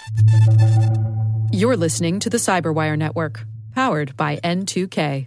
You're listening to the Cyberwire Network, powered by N2K.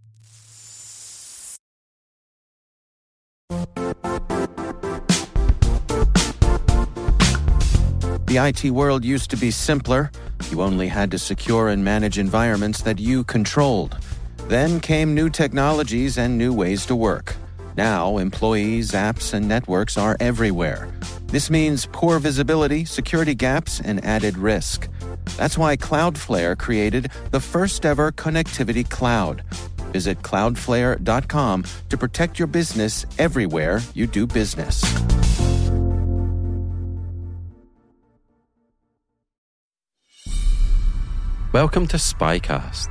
The IT world used to be simpler. You only had to secure and manage environments that you controlled. Then came new technologies and new ways to work. Now, employees, apps, and networks are everywhere. This means poor visibility, security gaps, and added risk. That's why Cloudflare created the first-ever connectivity cloud. Visit cloudflare.com to protect your business everywhere you do business. Welcome to Spycast,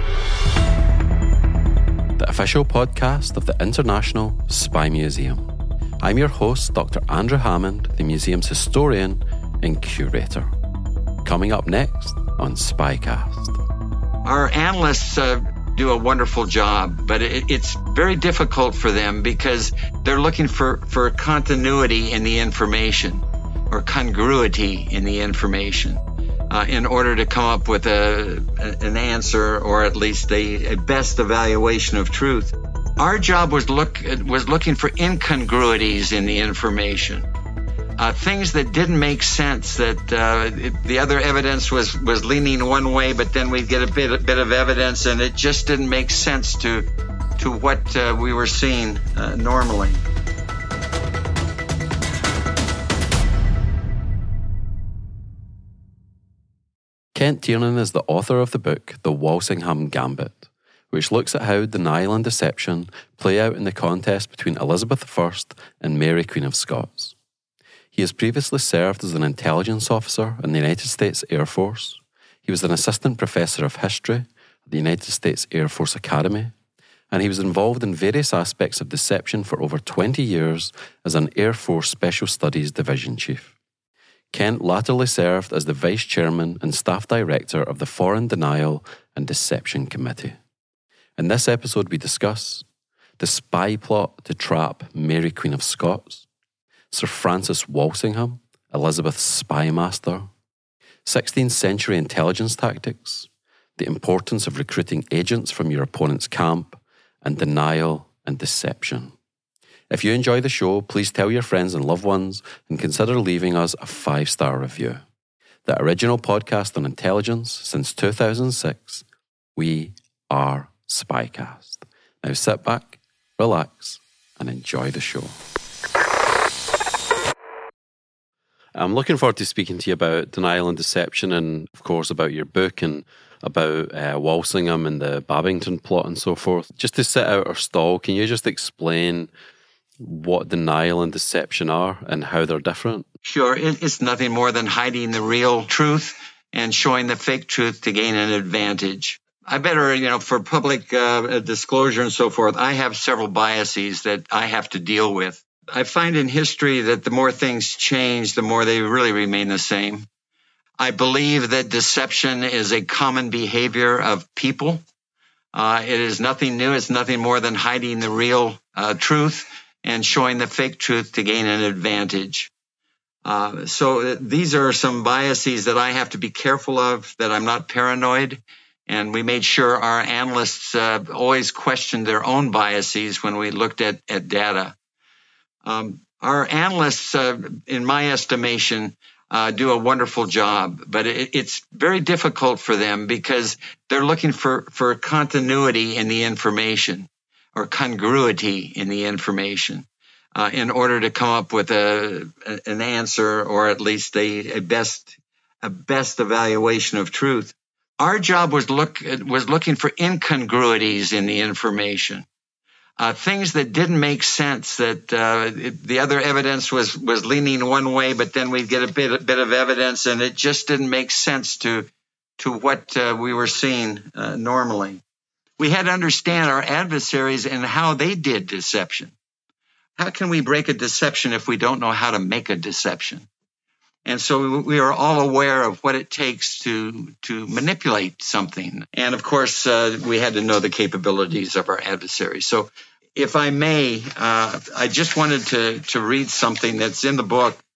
the official podcast of the International Spy Museum. I'm your host, Dr. Andrew Hammond, the museum's historian and curator. Coming up next on Spycast. Our analysts do a wonderful job, but it's very difficult for them because they're looking for continuity in the information or congruity in the information in order to come up with an answer or at least a best evaluation of truth. Our job was looking for incongruities in the information. Things that didn't make sense, that the other evidence was leaning one way, but then we'd get a bit of evidence and it just didn't make sense to what we were seeing normally. Kent Tiernan is the author of the book The Walsingham Gambit, which looks at how denial and deception play out in the contest between Elizabeth I and Mary, Queen of Scots. He has previously served as an intelligence officer in the United States Air Force. He was an assistant professor of history at the United States Air Force Academy, and he was involved in various aspects of deception for over 20 years as an Air Force Special Studies Division Chief. Kent latterly served as the Vice Chairman and Staff Director of the Foreign Denial and Deception Committee. In this episode we discuss the spy plot to trap Mary, Queen of Scots, Sir Francis Walsingham, Elizabeth's spy master, 16th century intelligence tactics, the importance of recruiting agents from your opponent's camp, and denial and deception. If you enjoy the show, please tell your friends and loved ones and consider leaving us a 5-star review. The original podcast on intelligence since 2006, we are Spycast. Now sit back, relax, and enjoy the show. I'm looking forward to speaking to you about denial and deception and, of course, about your book and about Walsingham and the Babington plot and so forth. Just to set out our stall, can you just explain what denial and deception are and how they're different? Sure. It's nothing more than hiding the real truth and showing the fake truth to gain an advantage. I better, for public disclosure and so forth, I have several biases that I have to deal with. I find in history that the more things change, the more they really remain the same. I believe that deception is a common behavior of people. It is nothing new. It's nothing more than hiding the real truth and showing the fake truth to gain an advantage. So these are some biases that I have to be careful of, that I'm not paranoid. And we made sure our analysts always questioned their own biases when we looked at data. Our analysts, in my estimation, do a wonderful job, but it's very difficult for them because they're looking for continuity in the information or congruity in the information in order to come up with an answer or at least a best evaluation of truth. Our job was looking for incongruities in the information. Things that didn't make sense, that the other evidence was leaning one way, but then we'd get a bit of evidence and it just didn't make sense to what we were seeing normally. We had to understand our adversaries and how they did deception. How can we break a deception if we don't know how to make a deception? And so we are all aware of what it takes to manipulate something. And of course, we had to know the capabilities of our adversaries. So if I may, I just wanted to read something that's in the book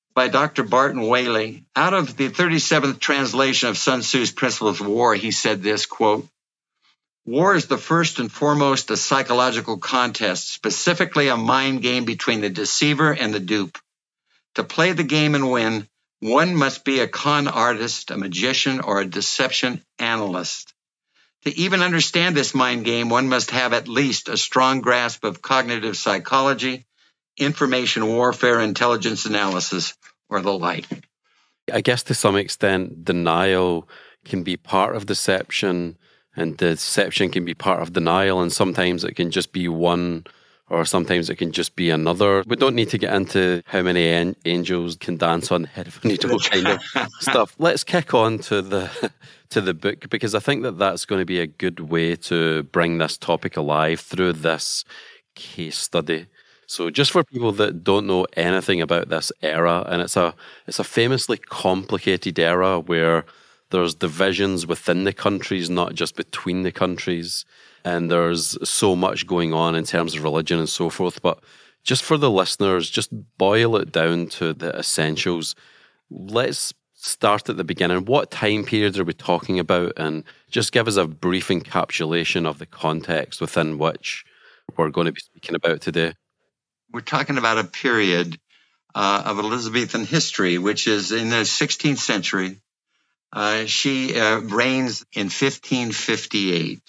by Dr. Barton Whaley. Out of the 37th translation of Sun Tzu's Principles of War, he said this, quote, "War is the first and foremost a psychological contest, specifically a mind game between the deceiver and the dupe. To play the game and win, one must be a con artist, a magician, or a deception analyst. To even understand this mind game, one must have at least a strong grasp of cognitive psychology, information warfare, intelligence analysis, or the like." I guess to some extent, denial can be part of deception, and deception can be part of denial, and sometimes it can just be one, or sometimes it can just be another. We don't need to get into how many angels can dance on the head of a needle kind of stuff. Let's kick on to the book, because I think that that's going to be a good way to bring this topic alive through this case study. So just for people that don't know anything about this era, and it's a famously complicated era where there's divisions within the countries, not just between the countries. And there's so much going on in terms of religion and so forth. But just for the listeners, just boil it down to the essentials. Let's start at the beginning. What time periods are we talking about? And just give us a brief encapsulation of the context within which we're going to be speaking about today. We're talking about a period of Elizabethan history, which is in the 16th century. She reigns in 1558.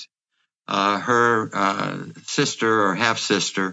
Her sister or half-sister,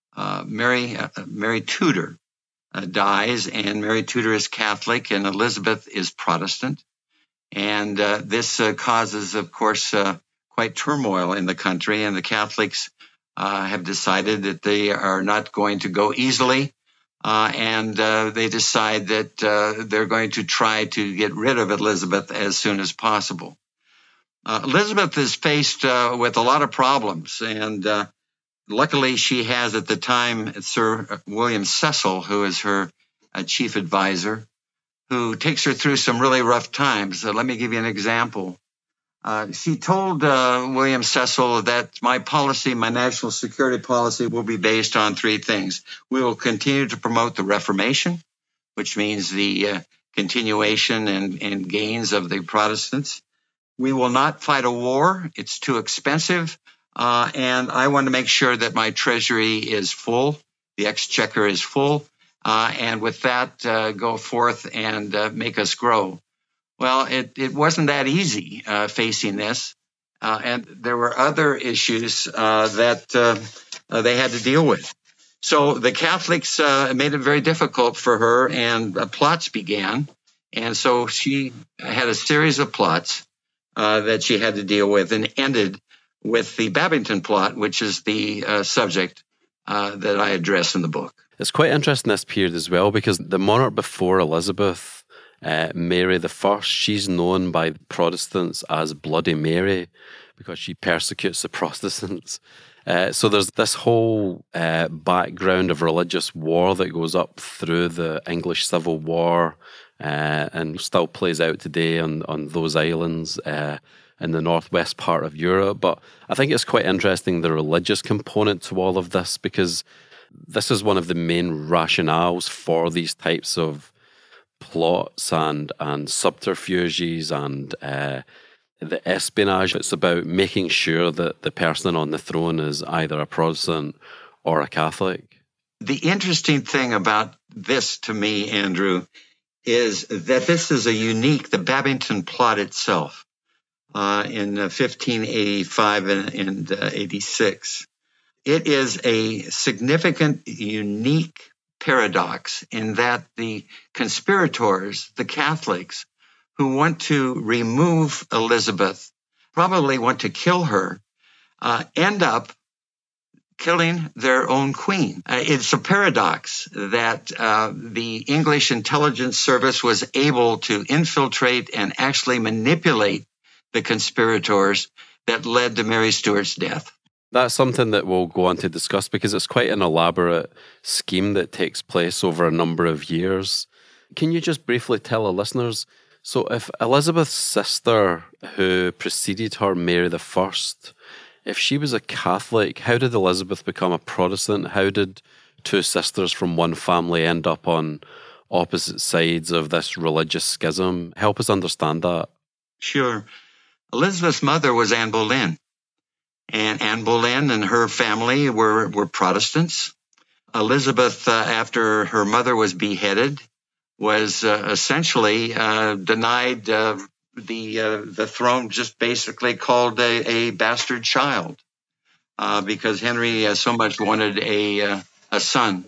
Mary Tudor, dies, and Mary Tudor is Catholic and Elizabeth is Protestant. And this causes, of course, quite turmoil in the country, and the Catholics have decided that they are not going to go easily, and they decide that they're going to try to get rid of Elizabeth as soon as possible. Elizabeth is faced with a lot of problems, and luckily she has at the time Sir William Cecil, who is her chief advisor, who takes her through some really rough times. Let me give you an example. She told William Cecil that my policy, my national security policy, will be based on three things. We will continue to promote the Reformation, which means the continuation and gains of the Protestants. We will not fight a war. It's too expensive. And I want to make sure that my treasury is full, the exchequer is full, and with that, go forth and make us grow. Well, it wasn't that easy facing this. And there were other issues that they had to deal with. So the Catholics made it very difficult for her, and plots began. And so she had a series of plots that she had to deal with, and ended with the Babington plot, which is the subject that I address in the book. It's quite interesting this period as well, because the monarch before Elizabeth, Mary I, she's known by Protestants as Bloody Mary because she persecutes the Protestants. So there's this whole background of religious war that goes up through the English Civil War and still plays out today on those islands in the northwest part of Europe. But I think it's quite interesting, the religious component to all of this, because this is one of the main rationales for these types of plots and subterfuges and the espionage. It's about making sure that the person on the throne is either a Protestant or a Catholic. The interesting thing about this to me, Andrew, is that this is the Babington plot itself in 1585 and 86. It is a significant, unique paradox in that the conspirators, the Catholics, who want to remove Elizabeth, probably want to kill her, end up killing their own queen. It's a paradox that the English intelligence service was able to infiltrate and actually manipulate the conspirators that led to Mary Stuart's death. That's something that we'll go on to discuss, because it's quite an elaborate scheme that takes place over a number of years. Can you just briefly tell our listeners, so if Elizabeth's sister, who preceded her, Mary I, if she was a Catholic, how did Elizabeth become a Protestant? How did two sisters from one family end up on opposite sides of this religious schism. Help us understand that. Sure. Elizabeth's mother was Anne Boleyn. And Anne Boleyn and her family were Protestants. Elizabeth, after her mother was beheaded, was essentially denied the throne, just basically called a bastard child, because Henry so much wanted a son.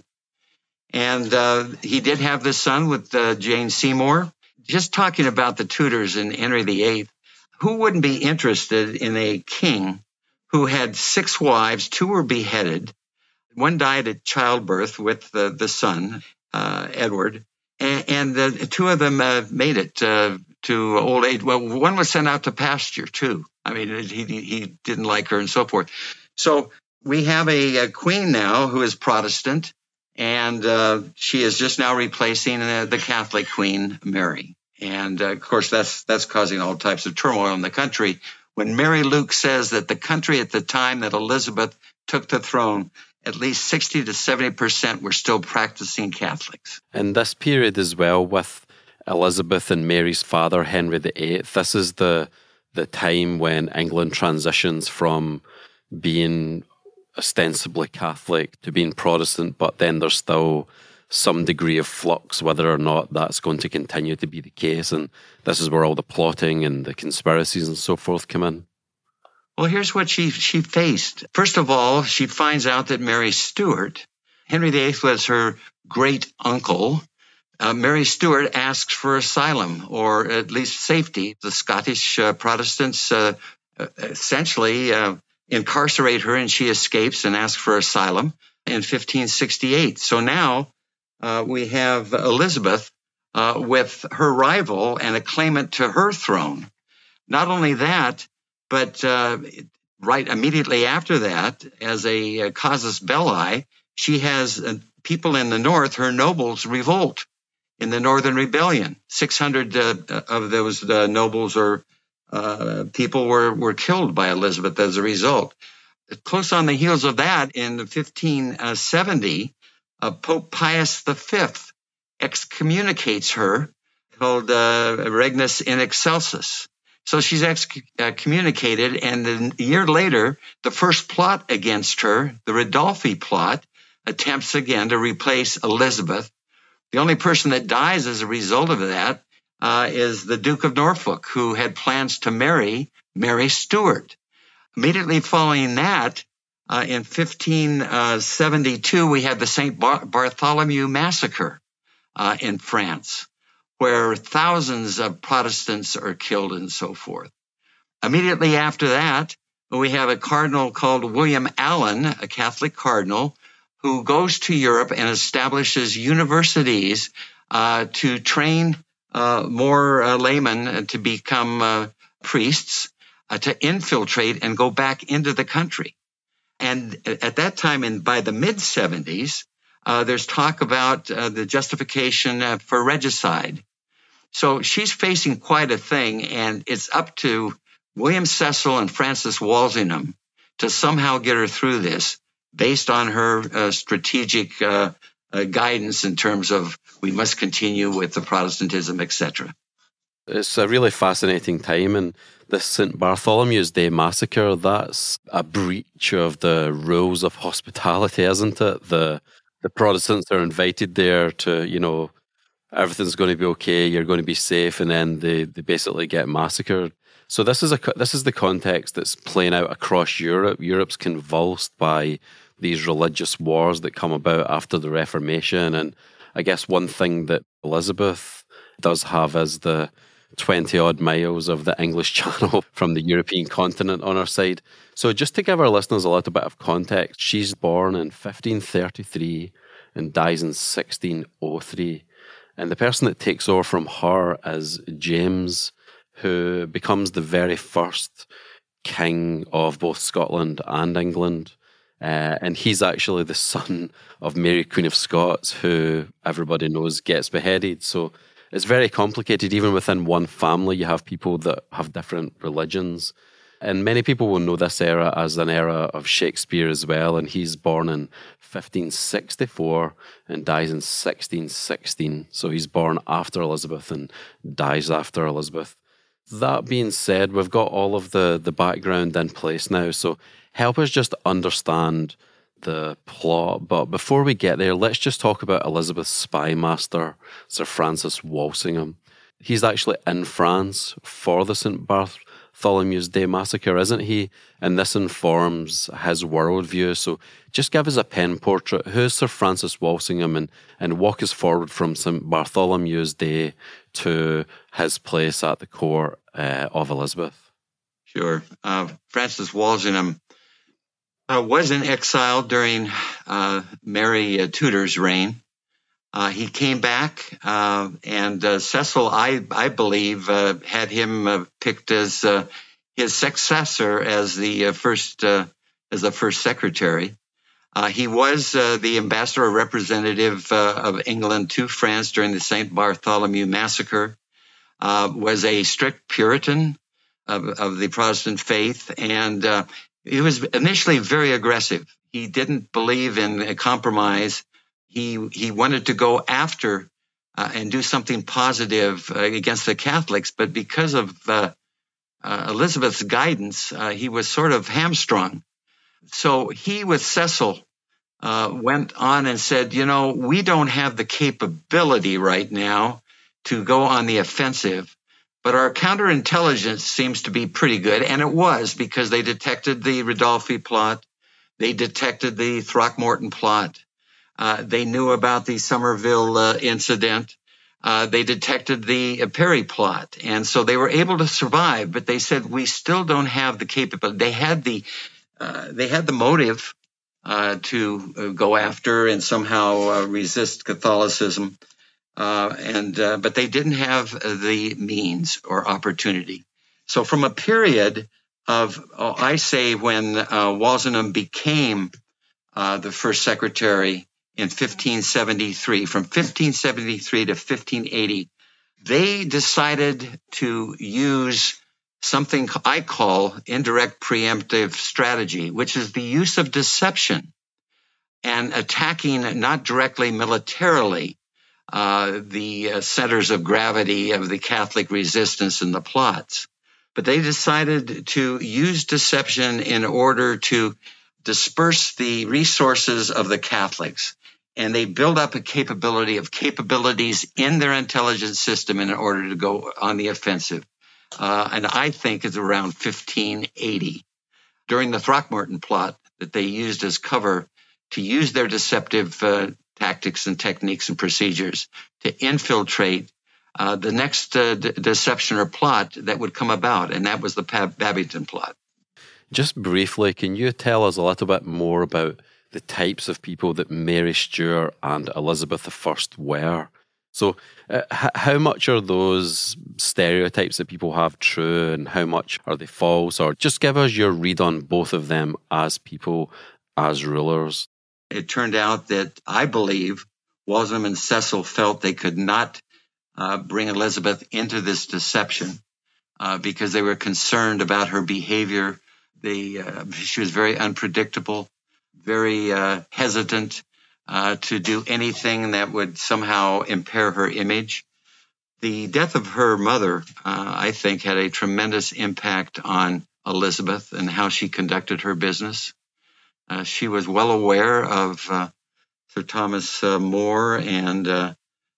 And he did have this son with Jane Seymour. Just talking about the Tudors and Henry VIII, who wouldn't be interested in a king who had 6 wives? 2 were beheaded. One died at childbirth with the son, Edward, and 2 of them made it to old age. Well, one was sent out to pasture, too. I mean, he didn't like her and so forth. So we have a queen now who is Protestant, and she is just now replacing the Catholic Queen, Mary. And, of course, that's causing all types of turmoil in the country. When Mary Luke says that the country at the time that Elizabeth took the throne, at least 60 to 70% were still practicing Catholics. In this period as well, with Elizabeth and Mary's father, Henry VIII, this is the time when England transitions from being ostensibly Catholic to being Protestant, but then there's still some degree of flux whether or not that's going to continue to be the case. And this is where all the plotting and the conspiracies and so forth come in. Well, here's what she faced. First of all, she finds out that Mary Stuart, Henry VIII was her great uncle. Mary Stuart asks for asylum, or at least safety. The Scottish Protestants essentially incarcerate her, and she escapes and asks for asylum in 1568. So now we have Elizabeth with her rival and a claimant to her throne. Not only that, but right immediately after that, as a casus belli, she has people in the north, her nobles, revolt in the Northern Rebellion. 600 of those nobles or people were killed by Elizabeth as a result. Close on the heels of that, in 1570, Pope Pius V excommunicates her, called Regnus in Excelsis. So she's excommunicated, and a year later, the first plot against her, the Ridolfi plot, attempts again to replace Elizabeth. The only person that dies as a result of that is the Duke of Norfolk, who had plans to marry Mary Stuart. Immediately following that, in 1572, we had the St. Bartholomew Massacre in France, where thousands of Protestants are killed and so forth. Immediately after that, we have a cardinal called William Allen, a Catholic cardinal, who goes to Europe and establishes universities to train more laymen to become priests, to infiltrate and go back into the country. And at that time, by the mid-70s, there's talk about the justification for regicide. So she's facing quite a thing, and it's up to William Cecil and Francis Walsingham to somehow get her through this based on her strategic guidance in terms of we must continue with the Protestantism, etc. It's a really fascinating time, and the St. Bartholomew's Day massacre, that's a breach of the rules of hospitality, isn't it? The Protestants are invited there to, everything's going to be okay, you're going to be safe, and then they basically get massacred. So this is the context that's playing out across Europe. Europe's convulsed by these religious wars that come about after the Reformation. And I guess one thing that Elizabeth does have is the 20-odd miles of the English Channel from the European continent on her side. So just to give our listeners a little bit of context, she's born in 1533 and dies in 1603. And the person that takes over from her is James, who becomes the very first king of both Scotland and England. And he's actually the son of Mary, Queen of Scots, who everybody knows gets beheaded. So it's very complicated. Even within one family, you have people that have different religions. And many people will know this era as an era of Shakespeare as well. And he's born in 1564 and dies in 1616. So he's born after Elizabeth and dies after Elizabeth. That being said, we've got all of the background in place now. So help us just understand the plot. But before we get there, let's just talk about Elizabeth's spy master, Sir Francis Walsingham. He's actually in France for the St. Bartholomew's Day massacre, isn't he? And this informs his worldview. So just give us a pen portrait. Who's Sir Francis Walsingham, and walk us forward from St. Bartholomew's Day to his place at the court of Elizabeth. Sure. Francis Walsingham was in exile during Mary Tudor's reign. He came back, and Cecil, I believe, had him picked as his successor as the first secretary. He was the ambassador or representative of England to France during the St. Bartholomew Massacre. Was a strict Puritan of the Protestant faith, and he was initially very aggressive. He didn't believe in a compromise. He wanted to go after and do something positive against the Catholics, but because of Elizabeth's guidance, he was sort of hamstrung. So he, with Cecil, went on and said, we don't have the capability right now to go on the offensive, but our counterintelligence seems to be pretty good. And it was, because they detected the Ridolfi plot. They detected the Throckmorton plot. They knew about the Somerville incident. They detected the Perry plot. And so they were able to survive, but they said, we still don't have the capability. They had the motive to go after and somehow resist Catholicism. But they didn't have the means or opportunity. So from a period of, I say, when Walsingham became the first secretary in 1573, from 1573 to 1580, they decided to use something I call indirect preemptive strategy, which is the use of deception and attacking not directly militarily the centers of gravity of the Catholic resistance and the plots. But they decided to use deception in order to disperse the resources of the Catholics. And they build up a capabilities in their intelligence system in order to go on the offensive. And I think it's around 1580, during the Throckmorton plot, that they used as cover to use their deceptive tactics and techniques and procedures to infiltrate the next deception or plot that would come about, and that was the Babington plot. Just briefly, can you tell us a little bit more about the types of people that Mary Stuart and Elizabeth I were? So how much are those stereotypes that people have true, and how much are they false? Or just give us your read on both of them as people, as rulers. It turned out that, I believe, Walsingham and Cecil felt they could not bring Elizabeth into this deception because they were concerned about her behavior. She was very unpredictable, very hesitant to do anything that would somehow impair her image. The death of her mother, I think, had a tremendous impact on Elizabeth and how she conducted her business. She was well aware of Sir Thomas More and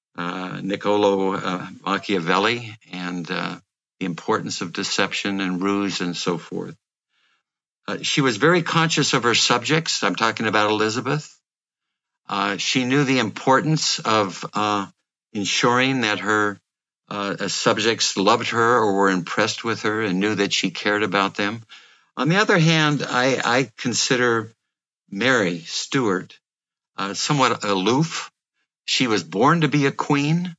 Niccolo Machiavelli and the importance of deception and ruse and so forth. She was very conscious of her subjects. I'm talking about Elizabeth. She knew the importance of ensuring that her subjects loved her or were impressed with her and knew that she cared about them. On the other hand, I consider Mary Stuart somewhat aloof. She was born to be a queen.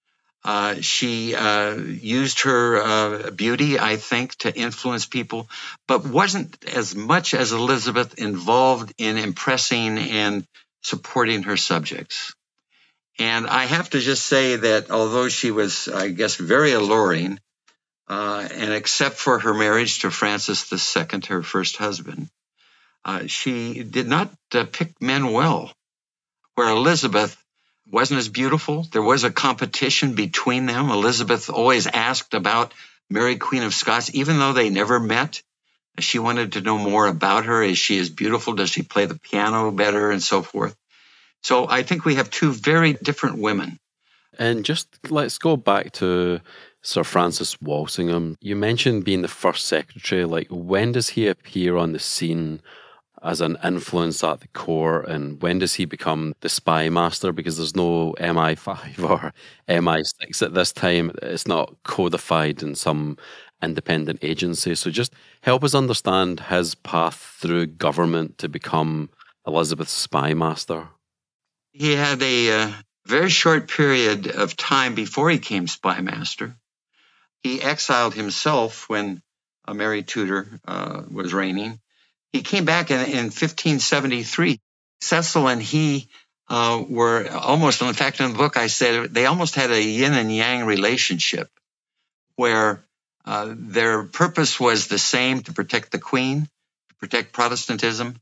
She used her beauty, I think, to influence people, but wasn't as much as Elizabeth involved in impressing and supporting her subjects. And I have to just say that although she was, I guess, very alluring, and except for her marriage to Francis II, her first husband, she did not pick men well. Where Elizabeth wasn't as beautiful, there was a competition between them. Elizabeth always asked about Mary, Queen of Scots, even though they never met. She wanted to know more about her. Is she as beautiful? Does she play the piano better? And so forth. So I think we have two very different women. And just let's go back to Sir Francis Walsingham. You mentioned being the first secretary. Like, when does he appear on the scene as an influence at the court, and when does he become the spy master? Because there's no MI5 or MI6 at this time. It's not codified in some independent agency. So just help us understand his path through government to become Elizabeth's spy master. He had a very short period of time before he became spy master. He exiled himself when Mary Tudor was reigning. He came back in 1573. Cecil and he were almost, in fact, in the book I said, they almost had a yin and yang relationship where their purpose was the same, to protect the Queen, to protect Protestantism.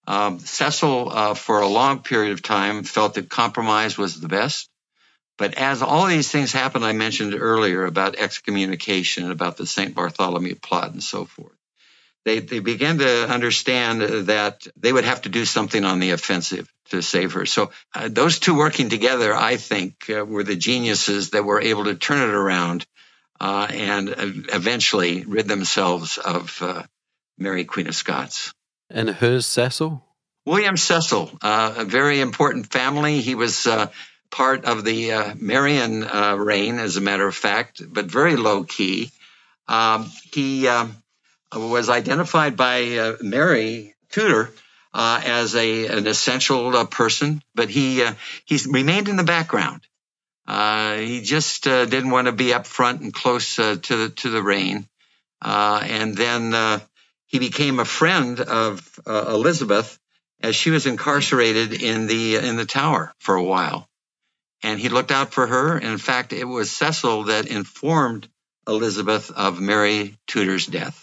Cecil, for a long period of time, felt that compromise was the best. But as all these things happened, I mentioned earlier about excommunication, about the St. Bartholomew plot and so forth, they began to understand that they would have to do something on the offensive to save her. So those two working together, I think, were the geniuses that were able to turn it around and eventually rid themselves of Mary, Queen of Scots. And who's Cecil? William Cecil, a very important family. He was part of the Marian reign, as a matter of fact, but very low key. He was identified by Mary Tudor as an essential person, but he remained in the background. He just didn't want to be up front and close to the reign. And then he became a friend of Elizabeth as she was incarcerated in the Tower for a while. And he looked out for her. And in fact, it was Cecil that informed Elizabeth of Mary Tudor's death.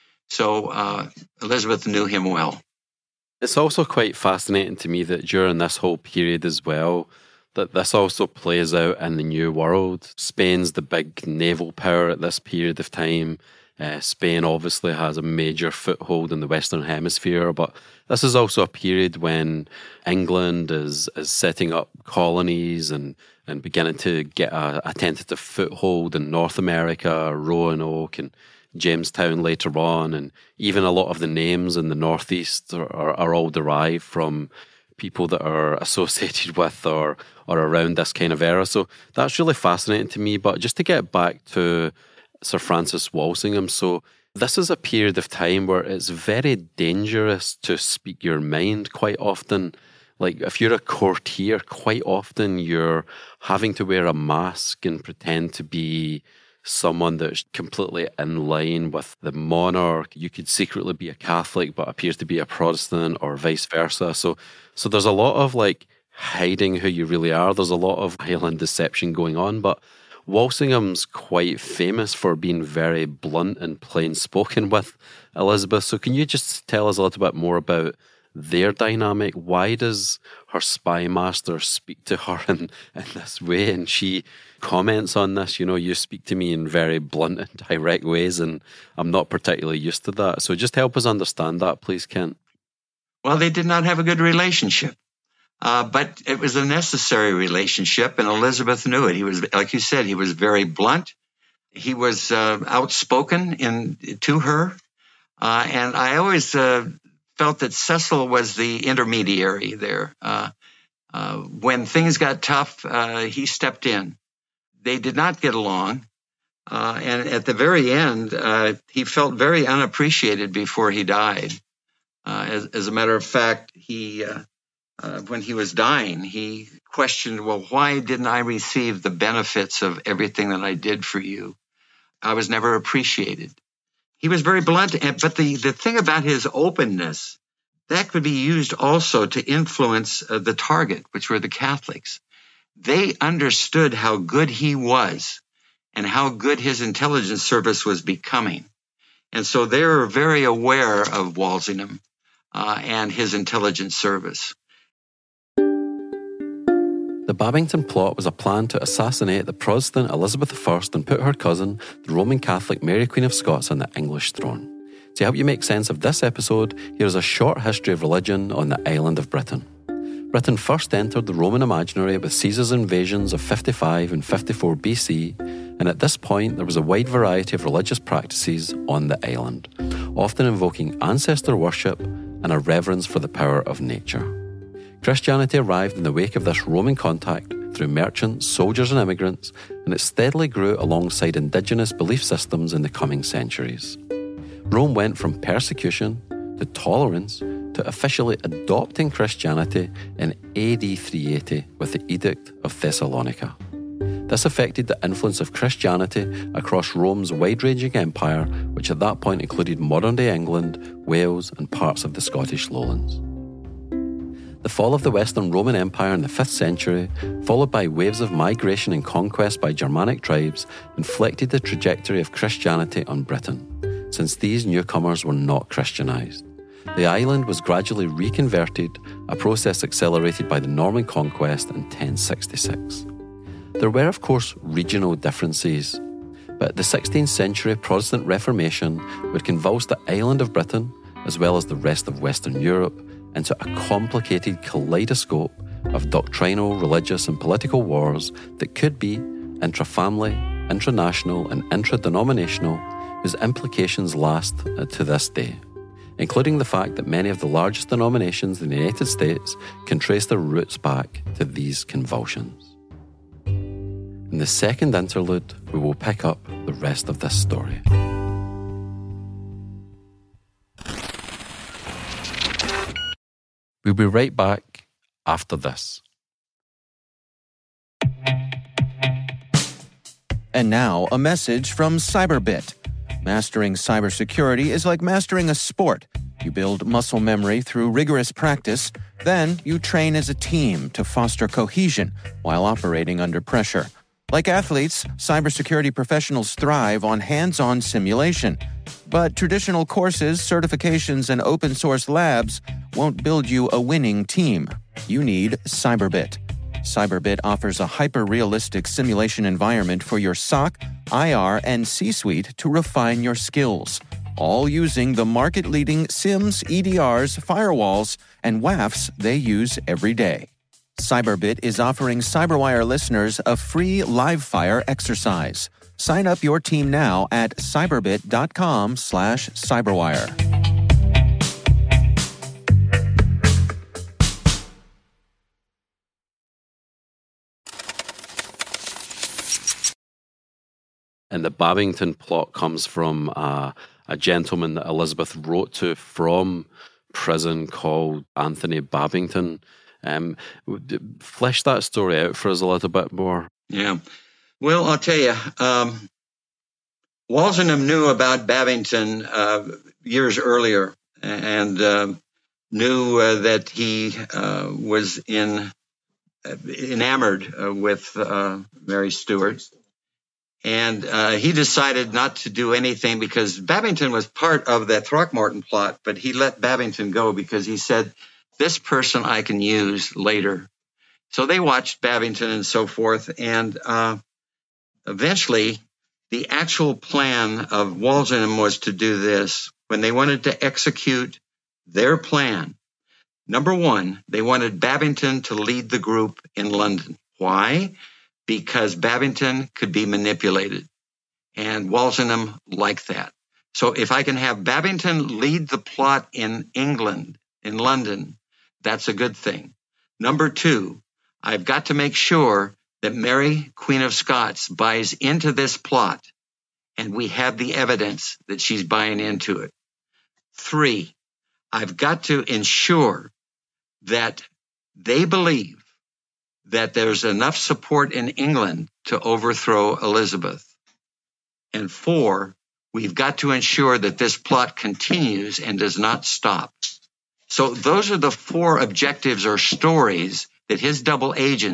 So Elizabeth knew him well. It's also quite fascinating to me that during this whole period as well, that this also plays out in the New World. Spain's the big naval power at this period of time. Spain obviously has a major foothold in the Western Hemisphere, but this is also a period when England is setting up colonies and beginning to get a tentative foothold in North America, Roanoke and Jamestown later on, and even a lot of the names in the Northeast are all derived from people that are associated with or around this kind of era. So that's really fascinating to me. But just to get back to Sir Francis Walsingham, so this is a period of time where it's very dangerous to speak your mind quite often. Like, if you're a courtier, quite often you're having to wear a mask and pretend to be someone that's completely in line with the monarch. You could secretly be a Catholic but appears to be a Protestant, or vice versa. So there's a lot of like hiding who you really are. There's a lot of Highland deception going on, but Walsingham's quite famous for being very blunt and plain spoken with Elizabeth. So can you just tell us a little bit more about their dynamic? Why does her spy master speak to her in this way? And she comments on this, you speak to me in very blunt and direct ways, and I'm not particularly used to that. So just help us understand that, please, Kent. Well, they did not have a good relationship, but it was a necessary relationship, and Elizabeth knew it. He was, like you said, he was very blunt. He was outspoken to her, and I always felt that Cecil was the intermediary there. When things got tough, he stepped in. They did not get along. And at the very end, he felt very unappreciated before he died. As a matter of fact, when he was dying, he questioned, well, why didn't I receive the benefits of everything that I did for you? I was never appreciated. He was very blunt, but the thing about his openness, that could be used also to influence the target, which were the Catholics. They understood how good he was and how good his intelligence service was becoming. And so they were very aware of Walsingham and his intelligence service. The Babington Plot was a plan to assassinate the Protestant Elizabeth I and put her cousin, the Roman Catholic Mary Queen of Scots, on the English throne. To help you make sense of this episode, here's a short history of religion on the island of Britain. Britain first entered the Roman imaginary with Caesar's invasions of 55 and 54 BC, and at this point there was a wide variety of religious practices on the island, often invoking ancestor worship and a reverence for the power of nature. Christianity arrived in the wake of this Roman contact through merchants, soldiers and immigrants, and it steadily grew alongside indigenous belief systems in the coming centuries. Rome went from persecution to tolerance to officially adopting Christianity in AD 380 with the Edict of Thessalonica. This affected the influence of Christianity across Rome's wide-ranging empire, which at that point included modern-day England, Wales and parts of the Scottish lowlands. The fall of the Western Roman Empire in the 5th century, followed by waves of migration and conquest by Germanic tribes, inflected the trajectory of Christianity on Britain, since these newcomers were not Christianized. The island was gradually reconverted, a process accelerated by the Norman conquest in 1066. There were, of course, regional differences, but the 16th century Protestant Reformation would convulse the island of Britain, as well as the rest of Western Europe, into a complicated kaleidoscope of doctrinal, religious and political wars that could be intra-family, intra-national and intra-denominational, whose implications last to this day, including the fact that many of the largest denominations in the United States can trace their roots back to these convulsions. In the second interlude, we will pick up the rest of this story. We'll be right back after this. And now, a message from Cyberbit. Mastering cybersecurity is like mastering a sport. You build muscle memory through rigorous practice, then you train as a team to foster cohesion while operating under pressure. Like athletes, cybersecurity professionals thrive on hands-on simulation. But traditional courses, certifications, and open-source labs won't build you a winning team. You need Cyberbit. Cyberbit offers a hyper-realistic simulation environment for your SOC, IR, and C-suite to refine your skills, all using the market-leading SIMs, EDRs, firewalls, and WAFs they use every day. Cyberbit is offering CyberWire listeners a free live-fire exercise. Sign up your team now at cyberbit.com/cyberwire. And the Babington Plot comes from a gentleman that Elizabeth wrote to from prison called Anthony Babington. Flesh that story out for us a little bit more. Yeah. Well, I'll tell you, Walsingham knew about Babington years earlier and knew that he was enamored with Mary Stuart. And he decided not to do anything because Babington was part of that Throckmorton plot, but he let Babington go because he said, this person I can use later. So they watched Babington and so forth. And eventually, the actual plan of Walsingham was to do this. When they wanted to execute their plan, number one, they wanted Babington to lead the group in London. Why? Because Babington could be manipulated. And Walsingham liked that. So if I can have Babington lead the plot in England, in London, that's a good thing. Number two, I've got to make sure that Mary, Queen of Scots, buys into this plot, and we have the evidence that she's buying into it. Three, I've got to ensure that they believe that there's enough support in England to overthrow Elizabeth. And four, we've got to ensure that this plot continues and does not stop. So those are the four objectives or stories that his double agents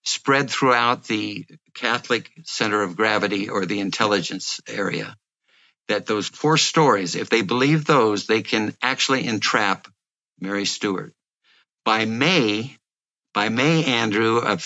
spread throughout the Catholic center of gravity or the intelligence area. That those 4 stories, if they believe those, they can actually entrap Mary Stuart. By May, Andrew, of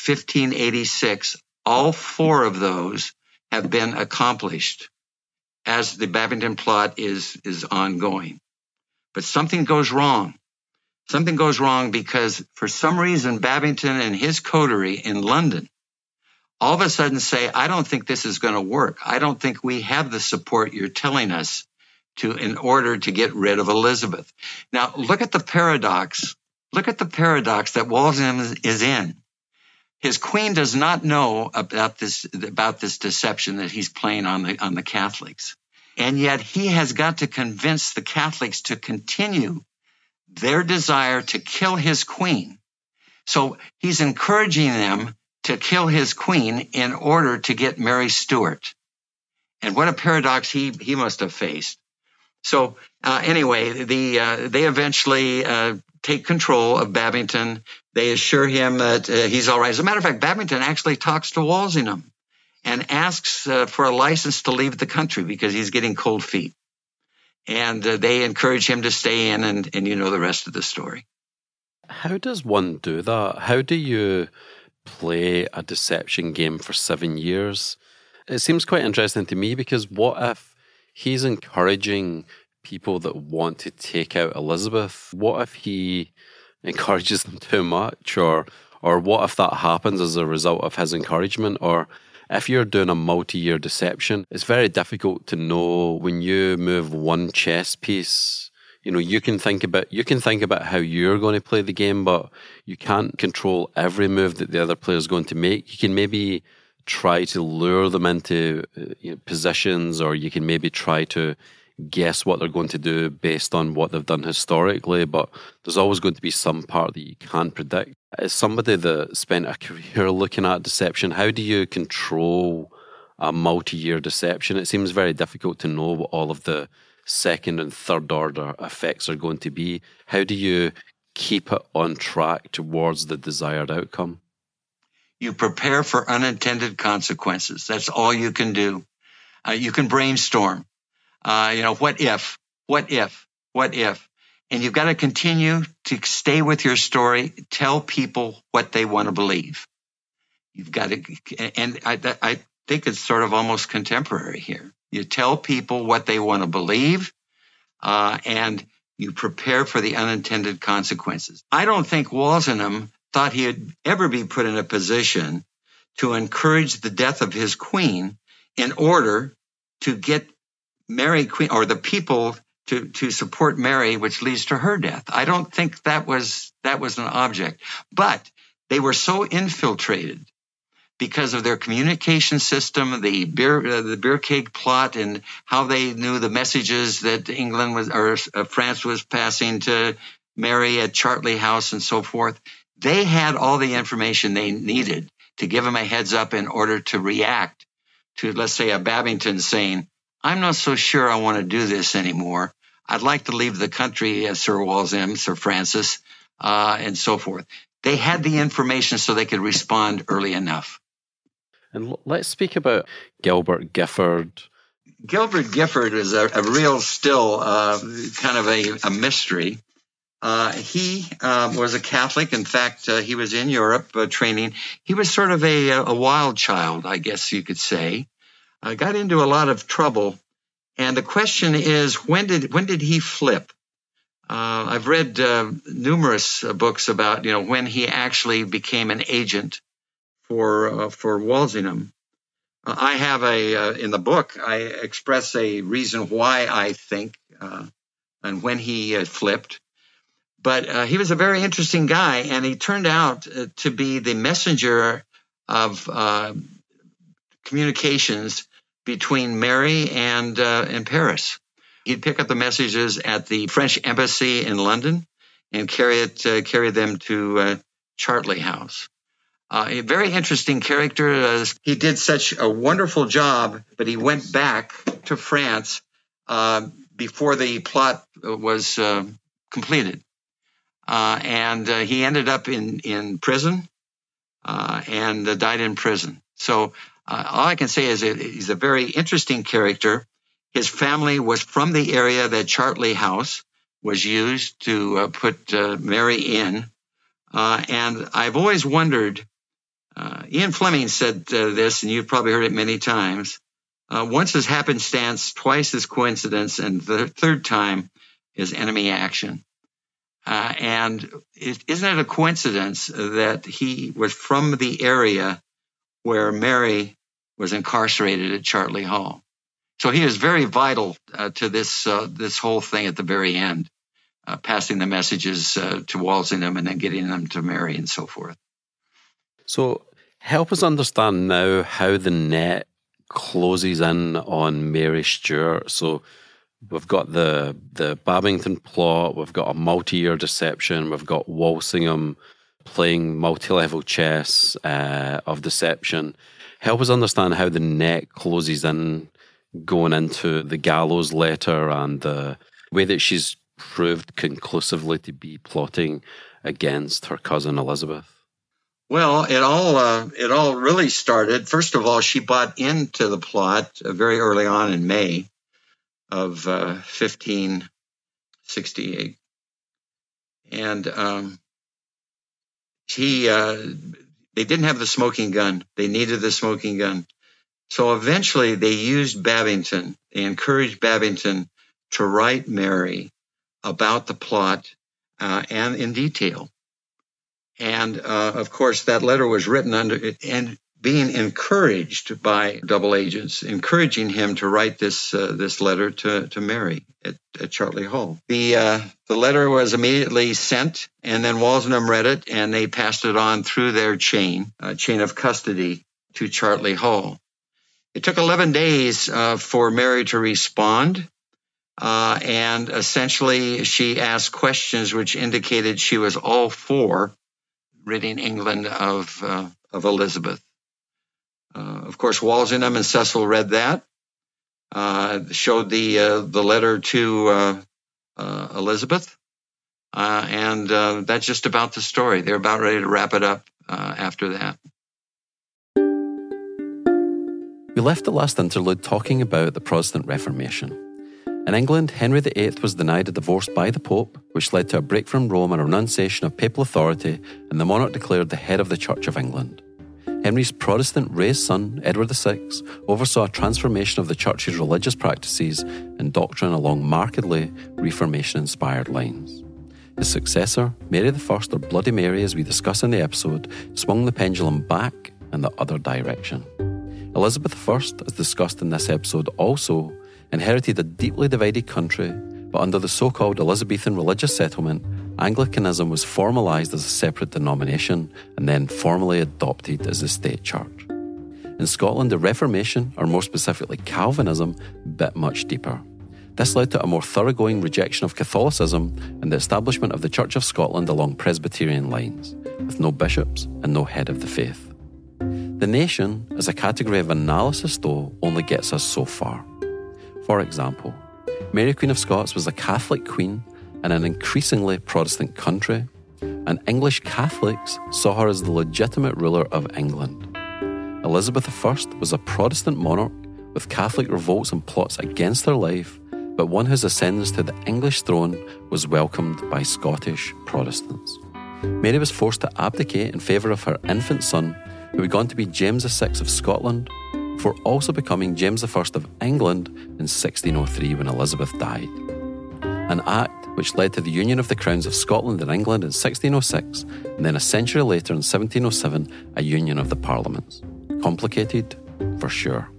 1586, all 4 of those have been accomplished as the Babington plot is ongoing. But something goes wrong. Something goes wrong because for some reason, Babington and his coterie in London all of a sudden say, I don't think this is going to work. I don't think we have the support you're telling us in order to get rid of Elizabeth. Now, look at the paradox. Look at the paradox that Walsingham is in. His queen does not know about this deception that he's playing on the Catholics. And yet he has got to convince the Catholics to continue their desire to kill his queen. So he's encouraging them to kill his queen in order to get Mary Stuart. And what a paradox he must have faced. So anyway, they eventually take control of Babington. They assure him that he's all right. As a matter of fact, Babington actually talks to Walsingham and asks for a license to leave the country because he's getting cold feet. And they encourage him to stay in, and you know the rest of the story. How does one do that? How do you play a deception game for 7 years? It seems quite interesting to me because what if he's encouraging people that want to take out Elizabeth? What if he encourages them too much? Or what if that happens as a result of his encouragement? Or if you're doing a multi-year deception, it's very difficult to know when you move one chess piece. You know, you can think about how you're going to play the game, but you can't control every move that the other player is going to make. You can maybe try to lure them into positions, or you can maybe try to guess what they're going to do based on what they've done historically, but there's always going to be some part that you can't predict. As somebody that spent a career looking at deception, how do you control a multi-year deception? It seems very difficult to know what all of the second and third order effects are going to be. How do you keep it on track towards the desired outcome? You prepare for unintended consequences. That's all you can do. You can brainstorm. What if? And you've got to continue to stay with your story, tell people what they want to believe. You've got to, and I think it's sort of almost contemporary here. You tell people what they want to believe, and you prepare for the unintended consequences. I don't think Walsingham thought he'd ever be put in a position to encourage the death of his queen in order to get Mary Queen or the people to support Mary, which leads to her death. I don't think that was an object. But they were so infiltrated because of their communication system, the beer cake plot, and how they knew the messages that England was or France was passing to Mary at Chartley House and so forth. They had all the information they needed to give them a heads up in order to react to, let's say, a Babington saying, I'm not so sure I want to do this anymore. I'd like to leave the country, Sir Walsingham, Sir Francis, and so forth. They had the information so they could respond early enough. And let's speak about Gilbert Gifford. Gilbert Gifford is a real still kind of a mystery. He was a Catholic. In fact, he was in Europe training. He was sort of a wild child, I guess you could say. Got into a lot of trouble. And the question is, when did he flip? I've read numerous books about when he actually became an agent for Walsingham. I have in the book I express a reason why I think and when he flipped. But he was a very interesting guy, and he turned out to be the messenger of communications between Mary and Paris. He'd pick up the messages at the French embassy in London and carry them to Chartley House. A very interesting character. He did such a wonderful job, but he went back to France before the plot was completed. And he ended up in prison. and died in prison. So all I can say is he's a very interesting character. His family was from the area that Chartley House was used to put Mary in. And I've always wondered, Ian Fleming said this, and you've probably heard it many times, once is happenstance, twice is coincidence, and the third time is enemy action. And isn't it a coincidence that he was from the area where Mary was incarcerated at Chartley Hall? So he is very vital to this whole thing at the very end, passing the messages to Walsingham and then getting them to Mary and so forth. So help us understand now how the net closes in on Mary Stuart. So we've got the Babington plot, we've got a multi-year deception, we've got Walsingham playing multi-level chess of deception. Help us understand how the net closes in going into the gallows letter and the way that she's proved conclusively to be plotting against her cousin Elizabeth. Well, it all really started. First of all, she bought into the plot very early on in May of 1568, and they didn't have the smoking gun. They needed the smoking gun. So eventually they used Babington. They encouraged Babington to write Mary about the plot and in detail. And of course, that letter was written under and being encouraged by double agents, encouraging him to write this letter to Mary at Chartley Hall. The letter was immediately sent, and then Walsingham read it, and they passed it on through their chain of custody to Chartley Hall. It took 11 days for Mary to respond, and essentially she asked questions which indicated she was all for ridding England of Elizabeth. Of course, Walsingham and Cecil read that, showed the letter to Elizabeth, and that's just about the story. They're about ready to wrap it up after that. We left the last interlude talking about the Protestant Reformation. In England, Henry VIII was denied a divorce by the Pope, which led to a break from Rome and a renunciation of papal authority, and the monarch declared the head of the Church of England. Henry's Protestant-raised son, Edward VI, oversaw a transformation of the Church's religious practices and doctrine along markedly Reformation-inspired lines. His successor, Mary I, or Bloody Mary as we discuss in the episode, swung the pendulum back in the other direction. Elizabeth I, as discussed in this episode, also inherited a deeply divided country, but under the so-called Elizabethan religious settlement, Anglicanism was formalised as a separate denomination and then formally adopted as the state church. In Scotland, the Reformation, or more specifically Calvinism, bit much deeper. This led to a more thoroughgoing rejection of Catholicism and the establishment of the Church of Scotland along Presbyterian lines, with no bishops and no head of the faith. The nation, as a category of analysis, though, only gets us so far. For example, Mary Queen of Scots was a Catholic queen in an increasingly Protestant country, and English Catholics saw her as the legitimate ruler of England. Elizabeth I was a Protestant monarch with Catholic revolts and plots against her life, but one whose ascendance to the English throne was welcomed by Scottish Protestants. Mary was forced to abdicate in favour of her infant son, who had gone to be James VI of Scotland, before also becoming James I of England in 1603 when Elizabeth died. An act which led to the union of the crowns of Scotland and England in 1606, and then a century later in 1707, a union of the parliaments. Complicated, for sure.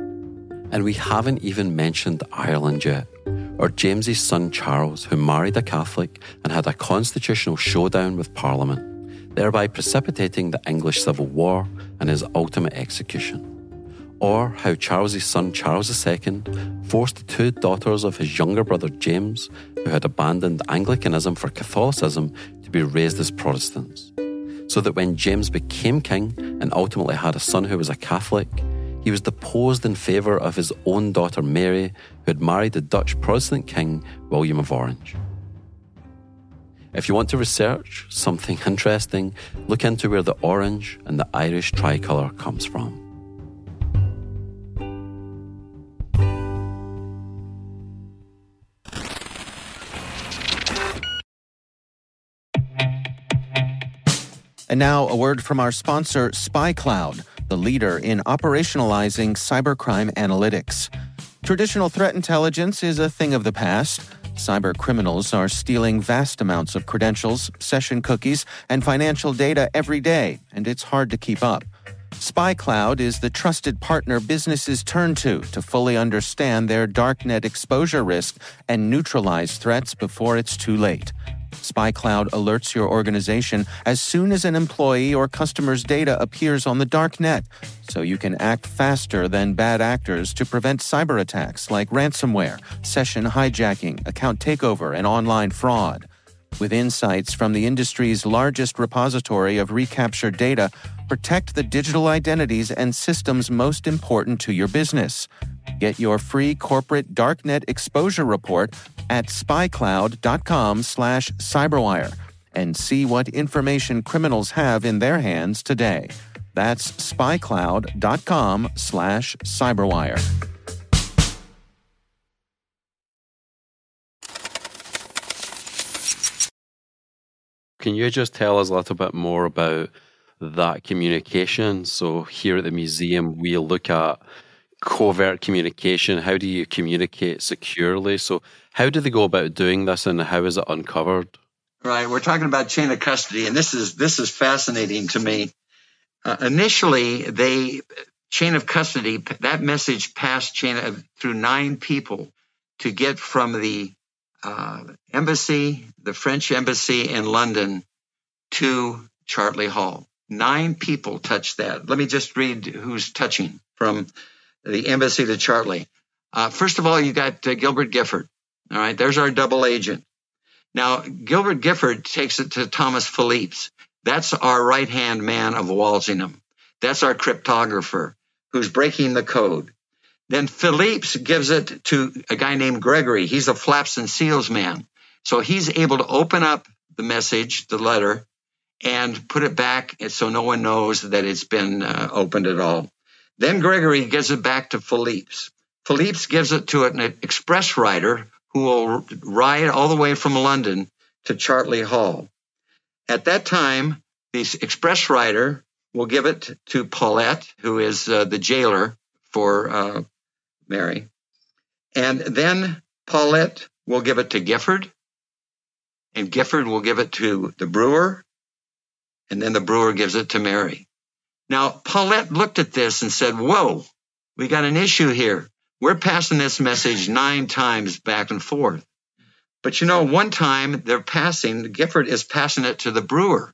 And we haven't even mentioned Ireland yet, or James's son Charles, who married a Catholic and had a constitutional showdown with Parliament, thereby precipitating the English Civil War and his ultimate execution. Or how Charles's son Charles II forced two daughters of his younger brother James, who had abandoned Anglicanism for Catholicism, to be raised as Protestants. So that when James became king and ultimately had a son who was a Catholic, he was deposed in favour of his own daughter Mary, who had married the Dutch Protestant king William of Orange. If you want to research something interesting, look into where the orange and the Irish tricolour comes from. And now a word from our sponsor, SpyCloud, the leader in operationalizing cybercrime analytics. Traditional threat intelligence is a thing of the past. Cyber criminals are stealing vast amounts of credentials, session cookies, and financial data every day, and it's hard to keep up. SpyCloud is the trusted partner businesses turn to fully understand their darknet exposure risk and neutralize threats before it's too late. SpyCloud alerts your organization as soon as an employee or customer's data appears on the dark net, so you can act faster than bad actors to prevent cyber attacks like ransomware, session hijacking, account takeover, and online fraud. With insights from the industry's largest repository of recaptured data, protect the digital identities and systems most important to your business. Get your free corporate darknet exposure report at spycloud.com/cyberwire and see what information criminals have in their hands today. That's spycloud.com/cyberwire. Can you just tell us a little bit more about that communication? So here at the museum, we look at covert communication. How do you communicate securely? So how do they go about doing this, and how is it uncovered? Right. We're talking about chain of custody, and this is fascinating to me. Initially, chain of custody, that message passed through 9 people to get from the embassy, the French embassy in London, to Chartley Hall. 9 people touched that. Let me just read who's touching from the embassy to Chartley. First of all, you got Gilbert Gifford. All right, there's our double agent. Now, Gilbert Gifford takes it to Thomas Phillips. That's our right-hand man of Walsingham. That's our cryptographer who's breaking the code. Then Phillips gives it to a guy named Gregory. He's a flaps and seals man. So he's able to open up the message, the letter, and put it back so no one knows that it's been opened at all. Then Gregory gives it back to Phillips. Phillips gives it to an express rider who will ride all the way from London to Chartley Hall. At that time, the express rider will give it to Paulette, who is the jailer for Mary. And then Paulette will give it to Gifford, and Gifford will give it to the brewer, and then the brewer gives it to Mary. Now, Paulette looked at this and said, whoa, we got an issue here. We're passing this message 9 times back and forth. But one time Gifford is passing it to the brewer.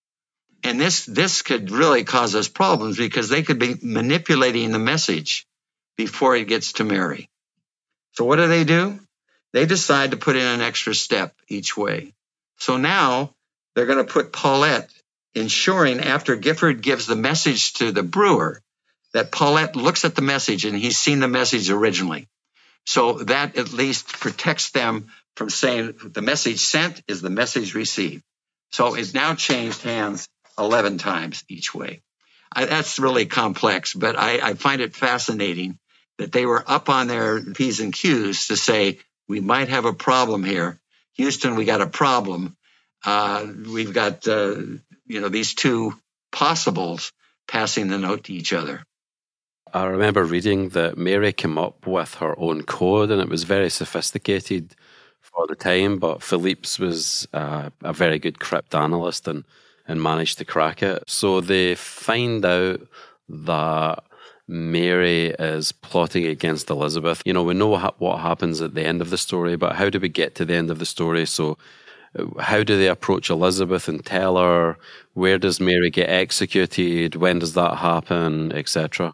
And this could really cause us problems because they could be manipulating the message before it gets to Mary. So what do? They decide to put in an extra step each way. So now they're going to put Paulette, ensuring after Gifford gives the message to the brewer, that Paulette looks at the message and he's seen the message originally. So that at least protects them from saying the message sent is the message received. So it's now changed hands 11 times each way. That's really complex, but I find it fascinating that they were up on their P's and Q's to say, we might have a problem here. Houston, we got a problem. We've got, these 2 possibles passing the note to each other. I remember reading that Mary came up with her own code, and it was very sophisticated for the time, but Phillips was a very good cryptanalyst and managed to crack it. So they find out that Mary is plotting against Elizabeth. We know what happens at the end of the story, but how do we get to the end of the story? So how do they approach Elizabeth and tell her? Where does Mary get executed? When does that happen, etc.?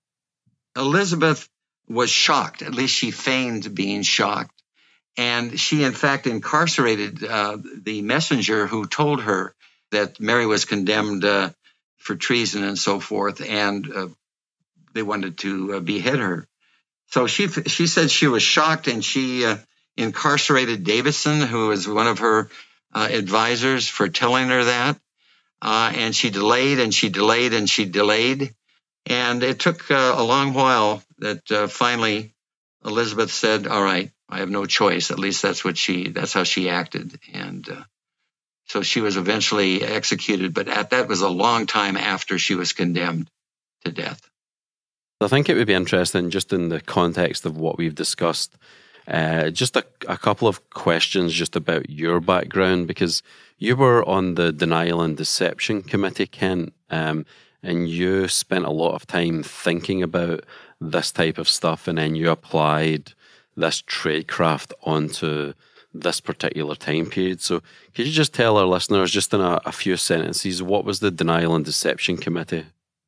Elizabeth was shocked. At least she feigned being shocked. And she, in fact, incarcerated the messenger who told her that Mary was condemned for treason and so forth, and they wanted to behead her. So she said she was shocked, and she incarcerated Davison, who was one of her advisors for telling her that. And she delayed and she delayed and she delayed. And it took a long while that finally Elizabeth said, all right, I have no choice. At least that's how she acted. And so she was eventually executed. But that was a long time after she was condemned to death. I think it would be interesting, just in the context of what we've discussed, just a couple of questions just about your background, because you were on the Denial and Deception Committee, Kent, and you spent a lot of time thinking about this type of stuff, and then you applied this tradecraft onto this particular time period. So could you just tell our listeners, just in a few sentences, what was the Denial and Deception Committee?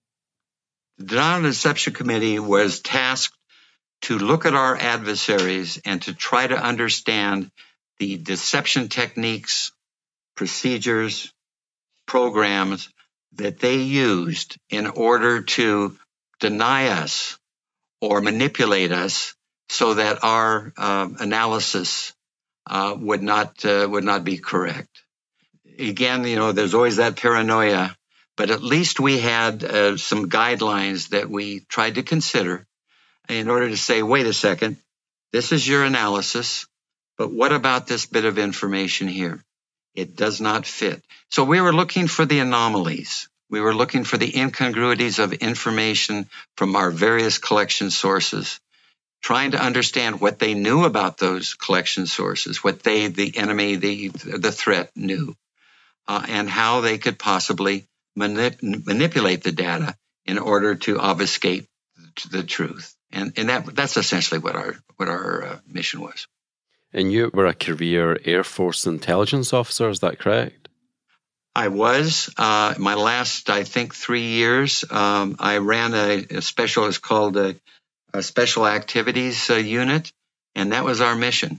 The Denial and Deception Committee was tasked to look at our adversaries and to try to understand the deception techniques, procedures, programs that they used in order to deny us or manipulate us so that our analysis would not be correct. Again, there's always that paranoia, but at least we had some guidelines that we tried to consider in order to say, wait a second, this is your analysis, but what about this bit of information here? It does not fit. So we were looking for the anomalies. We were looking for the incongruities of information from our various collection sources, trying to understand what they knew about those collection sources, what the enemy, the threat knew, and how they could possibly manipulate the data in order to obfuscate the truth. And that's essentially what our mission was. And you were a career Air Force intelligence officer, is that correct? I was. My last, I think, 3 years, I ran a special, it's called a Special Activities Unit, and that was our mission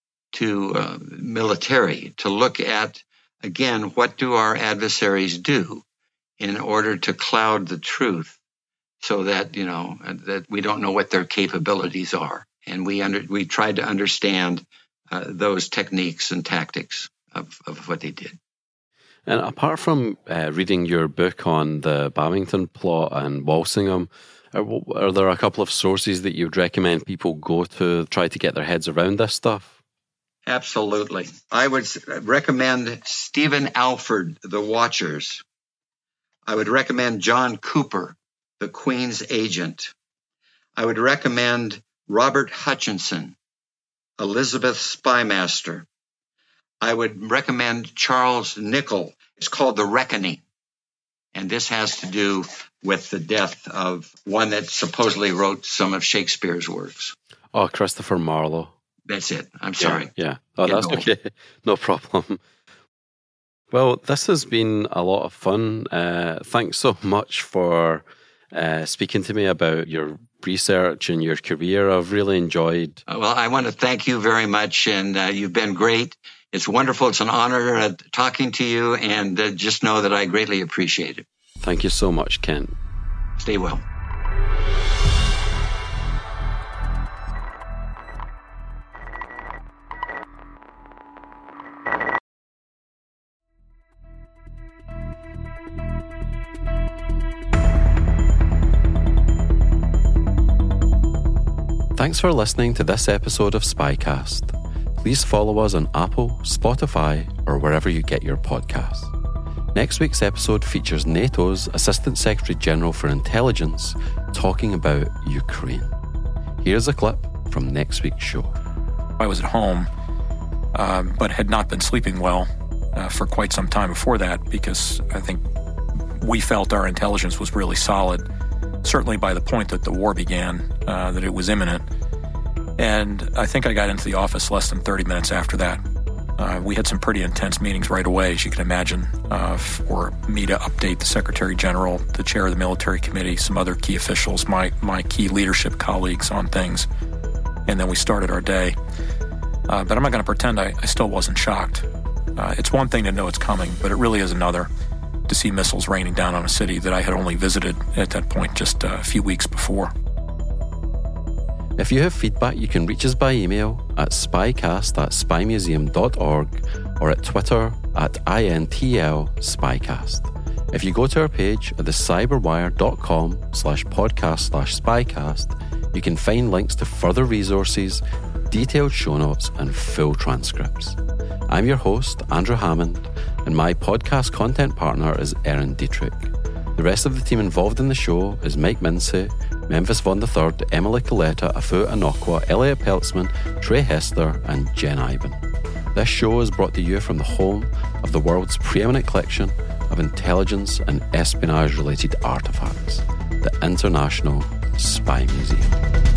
to military, to look at, again, what do our adversaries do in order to cloud the truth so that, that we don't know what their capabilities are. And we tried to understand those techniques and tactics of what they did. And apart from reading your book on the Babington plot and Walsingham, are there a couple of sources that you'd recommend people go to try to get their heads around this stuff? Absolutely. I would recommend Stephen Alford, The Watchers. I would recommend John Cooper, The Queen's Agent. I would recommend Robert Hutchinson, Elizabeth's Spymaster. I would recommend Charles Nicholl. It's called The Reckoning. And this has to do with the death of one that supposedly wrote some of Shakespeare's works. Oh, Christopher Marlowe. That's it. I'm sorry. Yeah. Oh, that's okay. No problem. Well, this has been a lot of fun. Thanks so much for speaking to me about your research and your career. I've really enjoyed. Well, I want to thank you very much, and you've been great. It's wonderful. It's an honor talking to you, and just know that I greatly appreciate it. Thank you so much, Kent. Stay well. Thanks for listening to this episode of Spycast. Please follow us on Apple, Spotify, or wherever you get your podcasts. Next week's episode features NATO's Assistant Secretary General for Intelligence talking about Ukraine. Here's a clip from next week's show. I was at home, but had not been sleeping well for quite some time before that, because I think we felt our intelligence was really solid, certainly by the point that the war began, that it was imminent. And I think I got into the office less than 30 minutes after that. We had some pretty intense meetings right away, as you can imagine, for me to update the Secretary General, the chair of the military committee, some other key officials, my key leadership colleagues on things. And then we started our day. But I'm not going to pretend I still wasn't shocked. It's one thing to know it's coming, but it really is another to see missiles raining down on a city that I had only visited at that point just a few weeks before. If you have feedback, you can reach us by email at spycast@spymuseum.org or at Twitter @INTL-Spycast. If you go to our page at thecyberwire.com/podcast/spycast, you can find links to further resources, detailed show notes, and full transcripts. I'm your host, Andrew Hammond, and my podcast content partner is Erin Dietrich. The rest of the team involved in the show is Mike Minsey, Memphis Von III, Emily Coletta, Afu Anokwa, Elliot Peltzman, Trey Hester, and Jen Iben. This show is brought to you from the home of the world's preeminent collection of intelligence and espionage-related artifacts, the International Spy Museum.